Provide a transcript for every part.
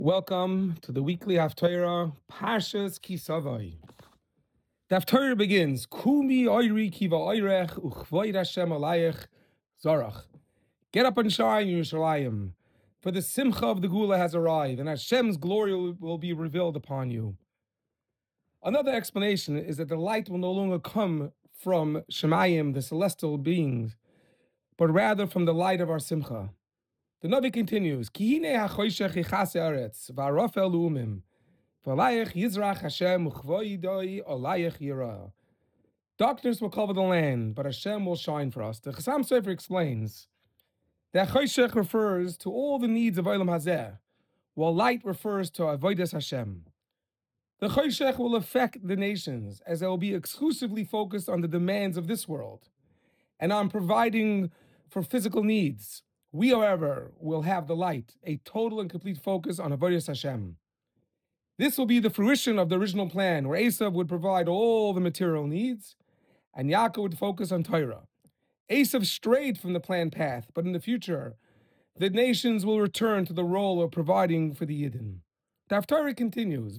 Welcome to the weekly Haftarah, Parshas Kisavai. The Haftarah begins, Kumi oiri kiva oirech uchvoid Hashem alayich zorach. Get up and shine, Yerushalayim, for the simcha of the Gula has arrived, and Hashem's glory will be revealed upon you. Another explanation is that the light will no longer come from Shemayim, the celestial beings, but rather from the light of our simcha. The Navi continues, Kihine hachoshech yichase aretz, v'arofel lu'umim, v'alayich yizrach Hashem uchvoidoi olayich yirah. Darkness will cover the land, but Hashem will shine for us. The Chassam Sofer explains that choshech refers to all the needs of Olam Hazeh, while light refers to avodas Hashem. The choshech will affect the nations, as they will be exclusively focused on the demands of this world, and on providing for physical needs. We, however, will have the light, a total and complete focus on Avodas Hashem. This will be the fruition of the original plan, where Esav would provide all the material needs, and Yaakov would focus on Torah. Esav strayed from the planned path, but in the future, the nations will return to the role of providing for the Yidden. The Haftarah continues,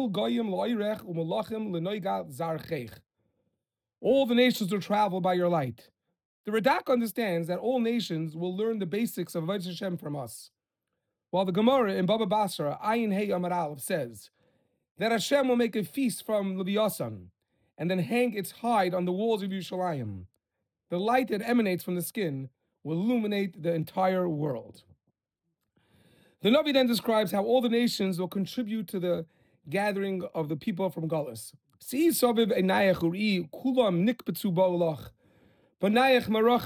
all the nations will travel by your light. The Radak understands that all nations will learn the basics of Avodas Hashem from us, while the Gemara in Baba Basra, Ayin Hey Amar Aleph, says that Hashem will make a feast from Leviathan and then hang its hide on the walls of Yerushalayim. The light that emanates from the skin will illuminate the entire world. The Navi then describes how all the nations will contribute to the gathering of the people from Galus. Si soviv einayach uri kulam nikbetzu ba'olach. They will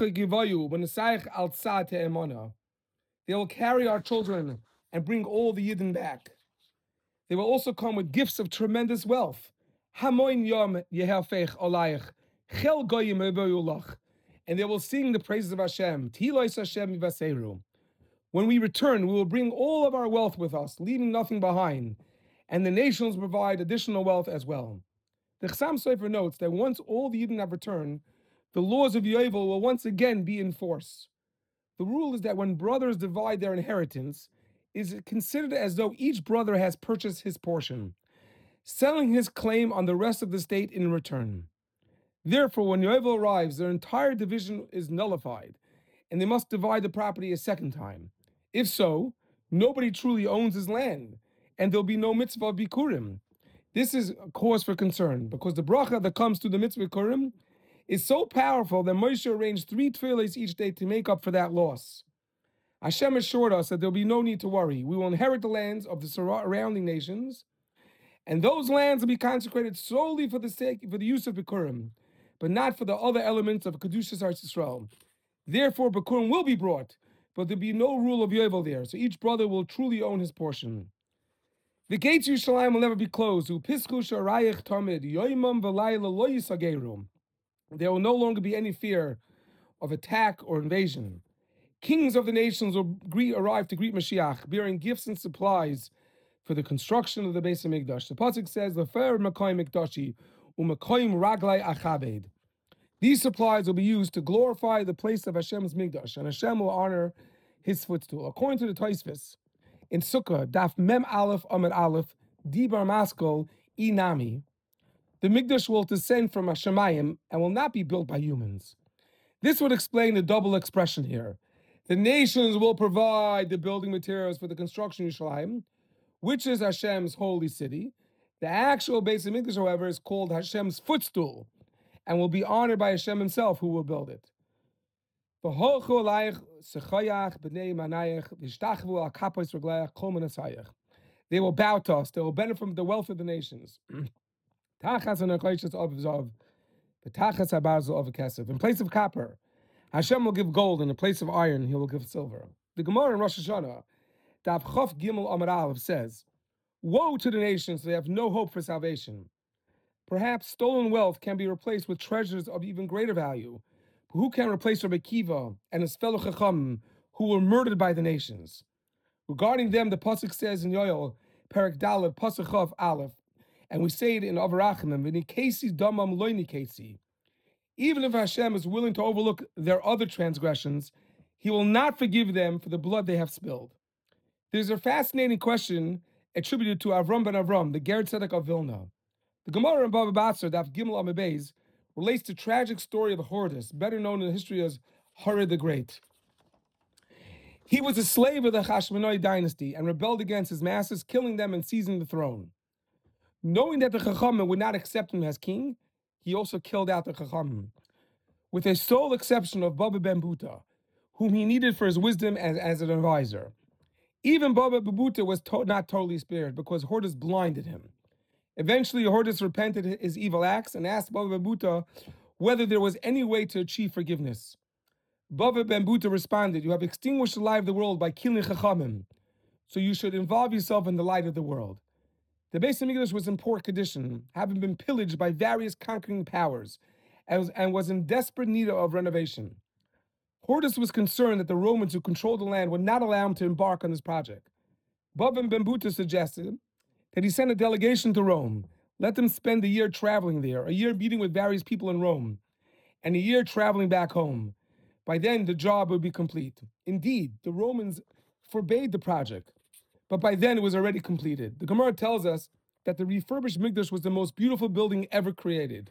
carry our children and bring all the Yidden back. They will also come with gifts of tremendous wealth. And they will sing the praises of Hashem. When we return, we will bring all of our wealth with us, leaving nothing behind. And the nations will provide additional wealth as well. The Chassam Sofer notes that once all the Yidden have returned, the laws of Yovel will once again be in force. The rule is that when brothers divide their inheritance, it is considered as though each brother has purchased his portion, selling his claim on the rest of the state in return. Therefore, when Yovel arrives, their entire division is nullified, and they must divide the property a second time. If so, nobody truly owns his land, and there'll be no mitzvah of Bikurim. This is a cause for concern, because the bracha that comes to the mitzvah Bikurim is so powerful that Moshe arranged 3 tefillos each day to make up for that loss. Hashem assured us that there will be no need to worry. We will inherit the lands of the surrounding nations, and those lands will be consecrated solely for the use of Bikurim, but not for the other elements of Kedushas Eretz Yisrael. Therefore, Bikurim will be brought, but there will be no rule of Yovel there, so each brother will truly own his portion. The gates of Yerushalayim will never be closed. There will no longer be any fear of attack or invasion. Kings of the nations will arrive to greet Mashiach, bearing gifts and supplies for the construction of the Beis HaMikdash. The pasuk says, "Lefer Makoim Mikdashi uMakoim Raglai Achabed." These supplies will be used to glorify the place of Hashem's Mikdash, and Hashem will honor his footstool. According to the Tosfos, in Sukkah, Daf Mem Aleph Amud Aleph, Dibar Maskol Inami, the Mikdash will descend from Hashemayim and will not be built by humans. This would explain the double expression here. The nations will provide the building materials for the construction of Yerushalayim, which is Hashem's holy city. The actual Beis HaMikdash, however, is called Hashem's footstool and will be honored by Hashem himself, who will build it. They will bow to us. They will benefit from the wealth of the nations. In place of copper, Hashem will give gold, and in place of iron, he will give silver. The Gemara in Rosh Hashanah, Daf Chof Gimel Amar Aleph, says, "Woe to the nations, they have no hope for salvation. Perhaps stolen wealth can be replaced with treasures of even greater value. But who can replace Rabbi Akiva and his fellow Chacham who were murdered by the nations?" Regarding them, the pasuk says in Yoel, Perek Dalet, pasuk Chof Aleph, and we say it in Avarachim, "V'nikesi damam lo nikesi." Even if Hashem is willing to overlook their other transgressions, he will not forgive them for the blood they have spilled. There's a fascinating question attributed to Avram ben Avram, the Ger Tzedek of Vilna. The Gemara in Bava Basra, Daf Gimel Amud Beis, relates the tragic story of Horus, better known in the history as Herod the Great. He was a slave of the Hashmonai dynasty and rebelled against his masters, killing them and seizing the throne. Knowing that the Chachamim would not accept him as king, he also killed out the Chachamim, with a sole exception of Baba ben Buta, whom he needed for his wisdom as an advisor. Even Baba ben Buta was not totally spared because Horus blinded him. Eventually, Horus repented his evil acts and asked Baba ben Buta whether there was any way to achieve forgiveness. Baba ben Buta responded, "You have extinguished the light of the world by killing Chachamim, so you should involve yourself in the light of the world." The Beis Hamikdash was in poor condition, having been pillaged by various conquering powers, and was in desperate need of renovation. Horus was concerned that the Romans who controlled the land would not allow him to embark on this project. Baba ben Buta suggested that he send a delegation to Rome, let them spend a year traveling there, a year meeting with various people in Rome, and a year traveling back home. By then, the job would be complete. Indeed, the Romans forbade the project, but by then it was already completed. The Gemara tells us that the refurbished Mikdash was the most beautiful building ever created.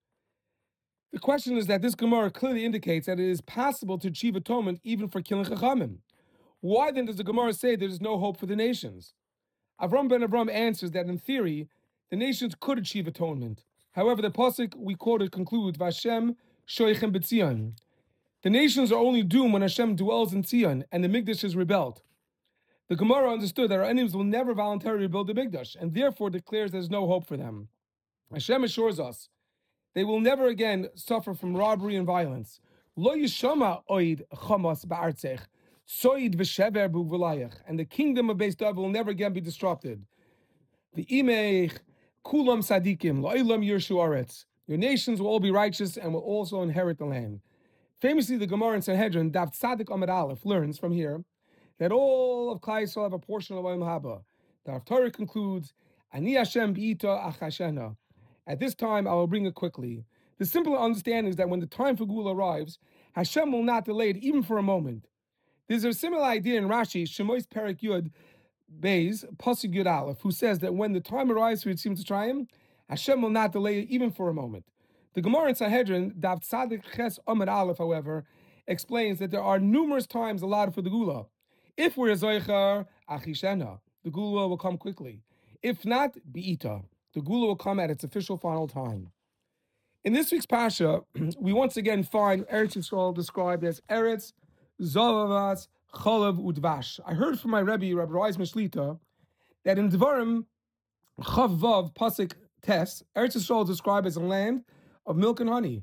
The question is that this Gemara clearly indicates that it is possible to achieve atonement even for killing Chachamim. Why then does the Gemara say there is no hope for the nations? Avram ben Avram answers that in theory, the nations could achieve atonement. However, the pasuk we quoted concludes, "Vashem shoichem b'tzion." The nations are only doomed when Hashem dwells in Tzion and the Mikdash is rebuilt. The Gemara understood that our enemies will never voluntarily rebuild the Mikdash and therefore declares there's no hope for them. Hashem assures us they will never again suffer from robbery and violence. Lo yishama oid chamas ba'artzech, soid v'shever b'uvalayach, and the kingdom of Beis David will never again be disrupted. The imech kulam sadikim lo'ilam yirshu aretz. Your nations will all be righteous and will also inherit the land. Famously, the Gemara in Sanhedrin, Daf Tzadik Amud Aleph, learns from here that all of Klal Yisrael have a portion of Olam Haba. The Haftarah concludes, Ani Hashem b'ita achashena. At this time, I will bring it quickly. The simple understanding is that when the time for Gula arrives, Hashem will not delay it even for a moment. There's a similar idea in Rashi, Shemois Perek Yud Beis, Pasuk Yud Aleph, who says that when the time arrives for Yitzim to try him, Hashem will not delay it even for a moment. The Gemara in Sanhedrin, Daf Tzadik Ches Amud Aleph, however, explains that there are numerous times allotted for the Gula. If we're Zoicher, Achishena, the Gula will come quickly. If not, Bi'ita, the Gula will come at its official final time. In this week's Pasha, we once again find Eretz Yisrael described as Eretz, Zovavas, Cholav, Udvash. I heard from my Rebbe, Rabbi Reisman Shlita, that in Devarim, Chav Vav, Pasuk Tes, Eretz Yisrael is described as a land of milk and honey.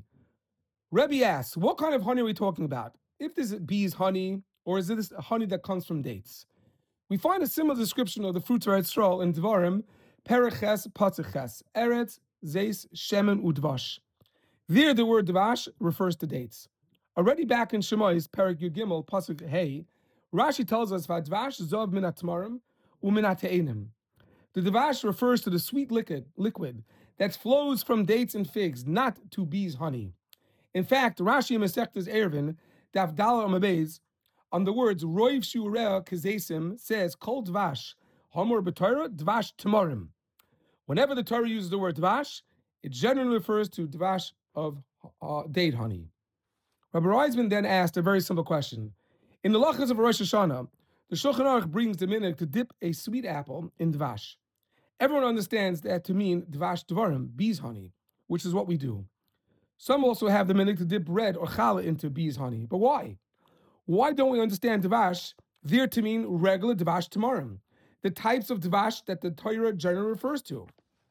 Rebbe asks, what kind of honey are we talking about? If this is bees' honey, or is this honey that comes from dates? We find a similar description of the fruits of Eretz Yisrael in Devarim, Pereches, Patzeches, Eretz, Zeis, Shemen, Udvash. There, the word Dvash refers to dates. Already back in Shemois, Perek Yud Gimel, Pasuk Hey, Rashi tells us, Vadvash zov minat tamarim uminat te'enim. The Dvash refers to the sweet liquid that flows from dates and figs, not to bees' honey. In fact, Rashi in Masechtas Eruvin, Daf Daled Amud Beis, on the words Roiv Shiurea Kezesim says, Kol Dvash, Hamor B'Torah, Dvash Tamarim. Whenever the Torah uses the word Dvash, it generally refers to Dvash of date honey. Rabbi Reisman then asked a very simple question. In the Lachas of Rosh Hashanah, the Shulchan Aruch brings the minhag to dip a sweet apple in Dvash. Everyone understands that to mean Dvash Dvarim, bees' honey, which is what we do. Some also have the minhag to dip bread or challah into bees' honey. But why? Why don't we understand Dvash there to mean regular Dvash Tamarim, the types of Dvash that the Torah generally refers to?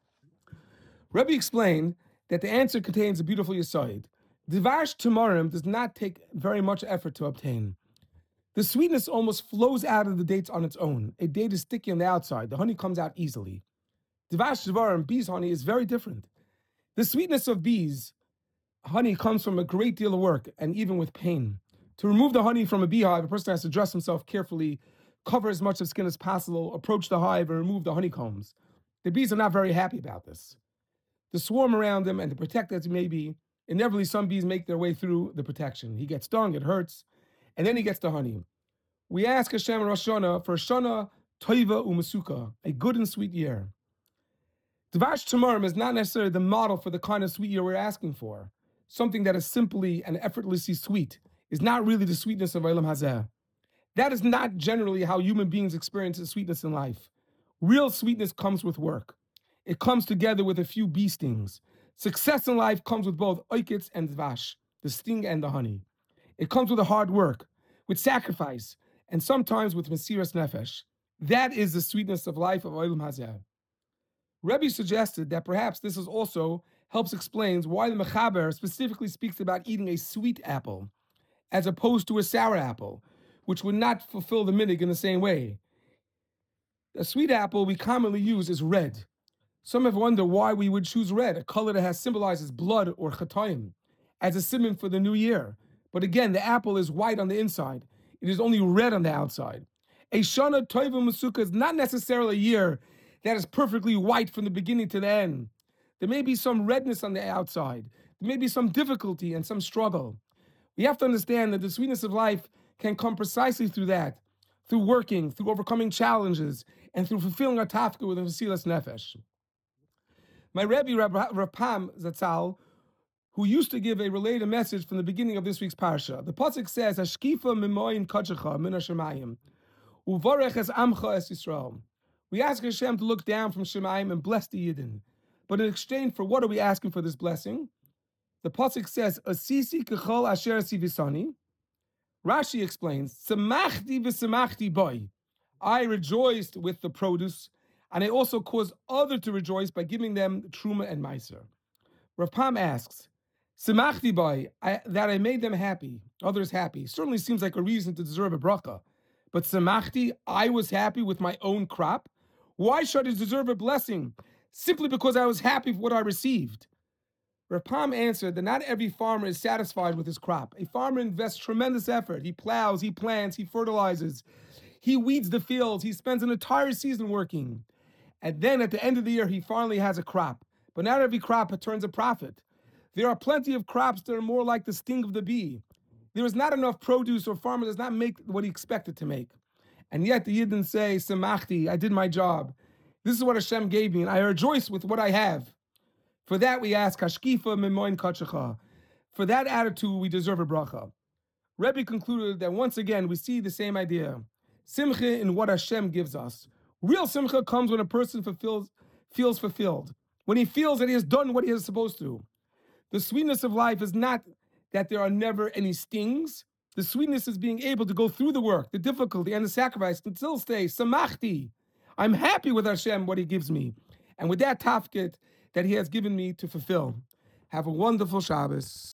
Rebbe explained that the answer contains a beautiful yesod. Dvash Tamarim does not take very much effort to obtain. The sweetness almost flows out of the dates on its own. A date is sticky on the outside. The honey comes out easily. Dvash Dvarim, bees' honey, is very different. The sweetness of bees' honey comes from a great deal of work and even with pain. To remove the honey from a beehive, a person has to dress himself carefully, cover as much of skin as possible, approach the hive, and remove the honeycombs. The bees are not very happy about this. The swarm around them and to protect as he may be, inevitably some bees make their way through the protection. He gets stung, it hurts, and then he gets the honey. We ask Hashem Rosh Hashanah for Shana toiva u'mesuka, a good and sweet year. Dvash Tamarim is not necessarily the model for the kind of sweet year we're asking for. Something that is simply and effortlessly sweet is not really the sweetness of Olam Hazeh. That is not generally how human beings experience the sweetness in life. Real sweetness comes with work. It comes together with a few bee stings. Success in life comes with both oikets and dvash, the sting and the honey. It comes with a hard work, with sacrifice, and sometimes with mesiras nefesh. That is the sweetness of life of Olam Hazeh. Rebbe suggested that perhaps this is also helps explains why the Mechaber specifically speaks about eating a sweet apple, as opposed to a sour apple, which would not fulfill the minig in the same way. A sweet apple we commonly use is red. Some have wondered why we would choose red, a color that symbolizes blood or chatayim, as a simon for the new year. But again, the apple is white on the inside. It is only red on the outside. A Shana Tova Masuka is not necessarily a year that is perfectly white from the beginning to the end. There may be some redness on the outside. There may be some difficulty and some struggle. We have to understand that the sweetness of life can come precisely through that, through working, through overcoming challenges, and through fulfilling our tafka with a mesiras nefesh. My Rebbe, Rav Pam Zatzal, who used to give a related message from the beginning of this week's parsha, the pasuk says, "Hashkifa mimoyin kadshecha min hashemayim, uvarech es amcha es Yisrael." We ask Hashem to look down from Shemayim and bless the Yidden. But in exchange for what are we asking for this blessing? The pasuk says, "Asisi kechol asher sivisani." Rashi explains, "Samachti v'samachti boy." I rejoiced with the produce, and I also caused others to rejoice by giving them truma and meiser. Rav Pam asks, "Samachti boy," that I made them happy, others happy, certainly seems like a reason to deserve a bracha. But samachti, I was happy with my own crop. Why should I deserve a blessing? Simply because I was happy with what I received. Rav Pam answered that not every farmer is satisfied with his crop. A farmer invests tremendous effort. He plows, he plants, he fertilizes, he weeds the fields, he spends an entire season working. And then at the end of the year, he finally has a crop. But not every crop turns a profit. There are plenty of crops that are more like the sting of the bee. There is not enough produce, or farmer does not make what he expected to make. And yet the Yidden say, "Samachti, I did my job. This is what Hashem gave me, and I rejoice with what I have." For that we ask, "Hashkifa mimoin kadshecha." For that attitude, we deserve a bracha. Rebbe concluded that once again we see the same idea. Simcha in what Hashem gives us. Real simcha comes when a person feels fulfilled, when he feels that he has done what he is supposed to. The sweetness of life is not that there are never any stings. The sweetness is being able to go through the work, the difficulty, and the sacrifice, and still stay samachti. I'm happy with Hashem, what He gives me, and with that tafkit that He has given me to fulfill. Have a wonderful Shabbos.